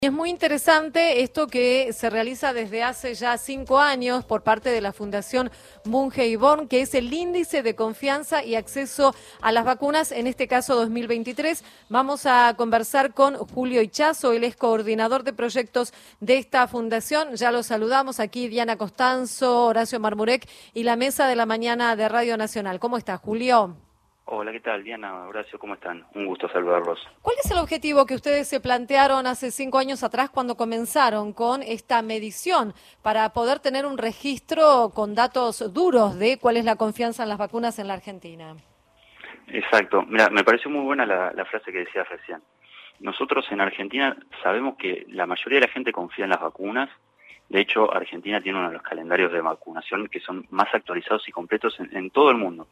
Es muy interesante esto que se realiza desde hace ya 5 años por parte de la Fundación Bunge y Born, que es el índice de confianza y acceso a las vacunas, en este caso 2023. Vamos a conversar con Julio Ichazo, él es coordinador de proyectos de esta fundación. Ya lo saludamos aquí, Diana Costanzo, Horacio Marmurek y la mesa de la mañana de Radio Nacional. ¿Cómo está, Julio? Hola, ¿qué tal? Diana, Horacio, ¿cómo están? Un gusto saludarlos. ¿Cuál es el objetivo que ustedes se plantearon hace 5 años atrás cuando comenzaron con esta medición para poder tener un registro con datos duros de cuál es la confianza en las vacunas en la Argentina? Exacto. Mira, me pareció muy buena la frase que decías recién. Nosotros en Argentina sabemos que la mayoría de la gente confía en las vacunas. De hecho, Argentina tiene uno de los calendarios de vacunación que son más actualizados y completos en todo el mundo.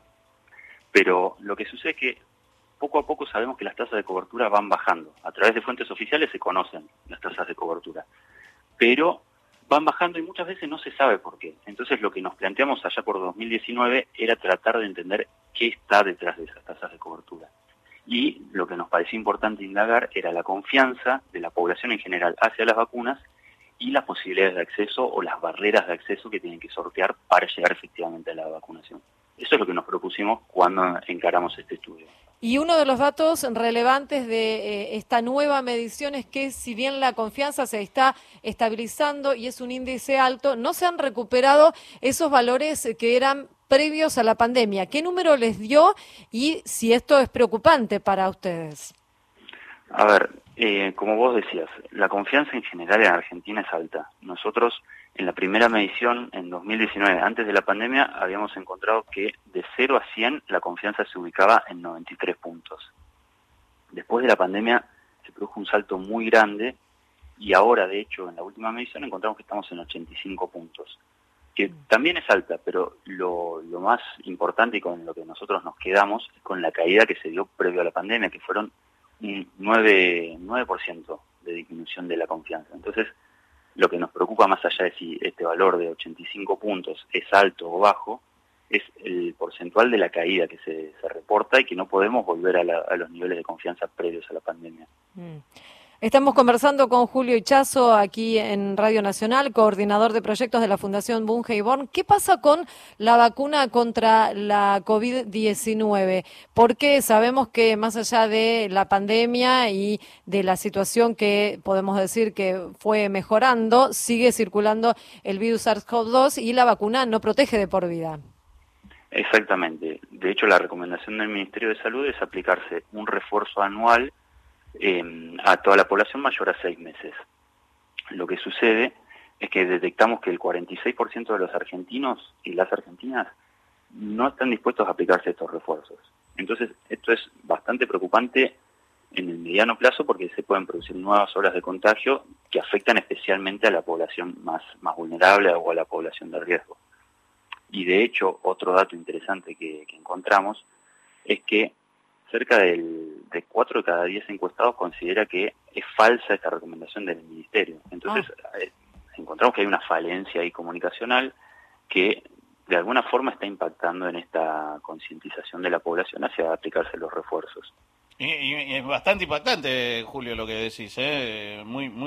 Pero lo que sucede es que poco a poco sabemos que las tasas de cobertura van bajando. A través de fuentes oficiales se conocen las tasas de cobertura, pero van bajando y muchas veces no se sabe por qué. Entonces lo que nos planteamos allá por 2019 era tratar de entender qué está detrás de esas tasas de cobertura. Y lo que nos parecía importante indagar era la confianza de la población en general hacia las vacunas y las posibilidades de acceso o las barreras de acceso que tienen que sortear para llegar efectivamente a la vacunación. Eso es lo que nos propusimos cuando encaramos este estudio. Y uno de los datos relevantes de esta nueva medición es que si bien la confianza se está estabilizando y es un índice alto, no se han recuperado esos valores que eran previos a la pandemia. ¿Qué número les dio y si esto es preocupante para ustedes? A ver, como vos decías, la confianza en general en Argentina es alta. Nosotros en la primera medición, en 2019, antes de la pandemia, habíamos encontrado que de 0 a 100 la confianza se ubicaba en 93 puntos. Después de la pandemia se produjo un salto muy grande y ahora, de hecho, en la última medición encontramos que estamos en 85 puntos, que también es alta, pero lo más importante y con lo que nosotros nos quedamos es con la caída que se dio previo a la pandemia, que fueron un 9% de disminución de la confianza. Entonces, lo que nos preocupa más allá de si este valor de 85 puntos es alto o bajo, es el porcentual de la caída que se reporta y que no podemos volver a los niveles de confianza previos a la pandemia. Estamos conversando con Julio Ichazo aquí en Radio Nacional, coordinador de proyectos de la Fundación Bunge y Born. ¿Qué pasa con la vacuna contra la COVID-19? Porque sabemos que más allá de la pandemia y de la situación que podemos decir que fue mejorando, sigue circulando el virus SARS-CoV-2 y la vacuna no protege de por vida. Exactamente. De hecho, la recomendación del Ministerio de Salud es aplicarse un refuerzo anual a toda la población mayor a 6 meses. Lo que sucede es que detectamos que el 46% de los argentinos y las argentinas no están dispuestos a aplicarse estos refuerzos. Entonces, esto es bastante preocupante en el mediano plazo porque se pueden producir nuevas olas de contagio que afectan especialmente a la población más vulnerable o a la población de riesgo. Y de hecho, otro dato interesante que encontramos es que cerca de 4 de cada 10 encuestados considera que es falsa esta recomendación del Ministerio. Entonces, encontramos que hay una falencia ahí comunicacional que de alguna forma está impactando en esta concientización de la población hacia aplicarse los refuerzos. Y es bastante impactante, Julio, lo que decís, ¿eh?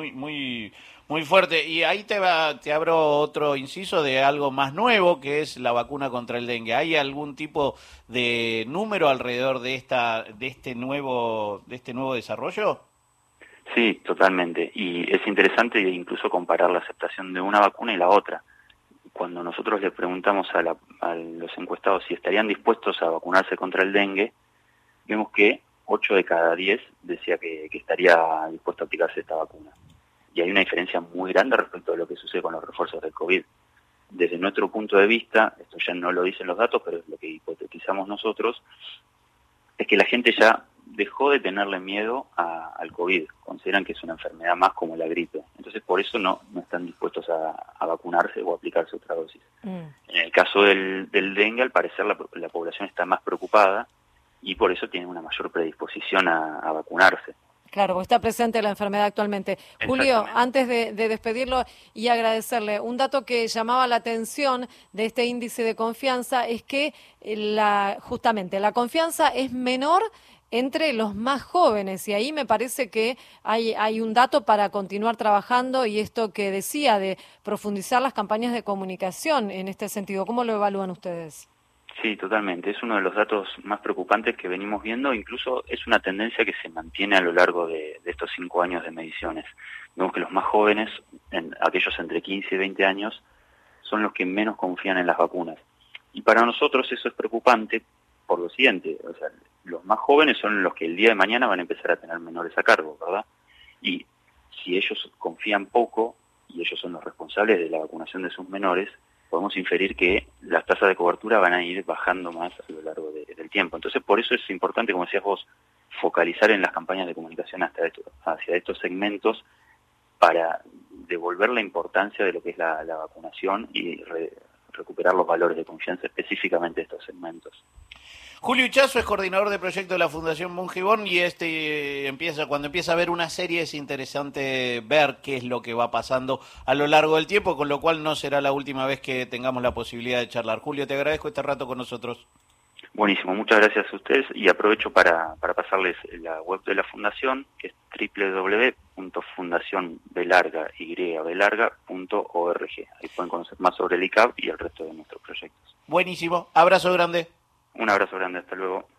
Muy fuerte. Y ahí te abro otro inciso de algo más nuevo, que es la vacuna contra el dengue. ¿Hay algún tipo de número alrededor de este nuevo desarrollo? Sí, totalmente. Y es interesante incluso comparar la aceptación de una vacuna y la otra. Cuando nosotros le preguntamos a los encuestados si estarían dispuestos a vacunarse contra el dengue, vemos que 8 de cada 10 decía que estaría dispuesto a aplicarse esta vacuna. Y hay una diferencia muy grande respecto a lo que sucede con los refuerzos del COVID. Desde nuestro punto de vista, esto ya no lo dicen los datos, pero es lo que hipotetizamos nosotros, es que la gente ya dejó de tenerle miedo al COVID. Consideran que es una enfermedad más como la gripe. Entonces, por eso no están dispuestos a vacunarse o a aplicarse otra dosis. En el caso del dengue, al parecer, la población está más preocupada y por eso tiene una mayor predisposición a vacunarse. Claro, porque está presente la enfermedad actualmente. Julio, antes de despedirlo y agradecerle, un dato que llamaba la atención de este índice de confianza es que justamente la confianza es menor entre los más jóvenes. Y ahí me parece que hay un dato para continuar trabajando, y esto que decía de profundizar las campañas de comunicación en este sentido. ¿Cómo lo evalúan ustedes? Sí, totalmente. Es uno de los datos más preocupantes que venimos viendo. Incluso es una tendencia que se mantiene a lo largo de estos 5 años de mediciones. Vemos que los más jóvenes, aquellos entre 15 y 20 años, son los que menos confían en las vacunas. Y para nosotros eso es preocupante por lo siguiente, o sea, los más jóvenes son los que el día de mañana van a empezar a tener menores a cargo, ¿verdad? Y si ellos confían poco y ellos son los responsables de la vacunación de sus menores, podemos inferir que las tasas de cobertura van a ir bajando más a lo largo del tiempo. Entonces, por eso es importante, como decías vos, focalizar en las campañas de comunicación hacia estos segmentos para devolver la importancia de lo que es la vacunación y recuperar los valores de confianza específicamente de estos segmentos. Julio Ichazo es coordinador de proyecto de la Fundación Monjibón y cuando empieza a ver una serie es interesante ver qué es lo que va pasando a lo largo del tiempo, con lo cual no será la última vez que tengamos la posibilidad de charlar. Julio, te agradezco este rato con nosotros. Buenísimo, muchas gracias a ustedes y aprovecho para pasarles la web de la Fundación, que es www.fundacionbelarga.org. Ahí pueden conocer más sobre el ICAP y el resto de nuestros proyectos. Buenísimo, abrazo grande. Un abrazo grande, hasta luego.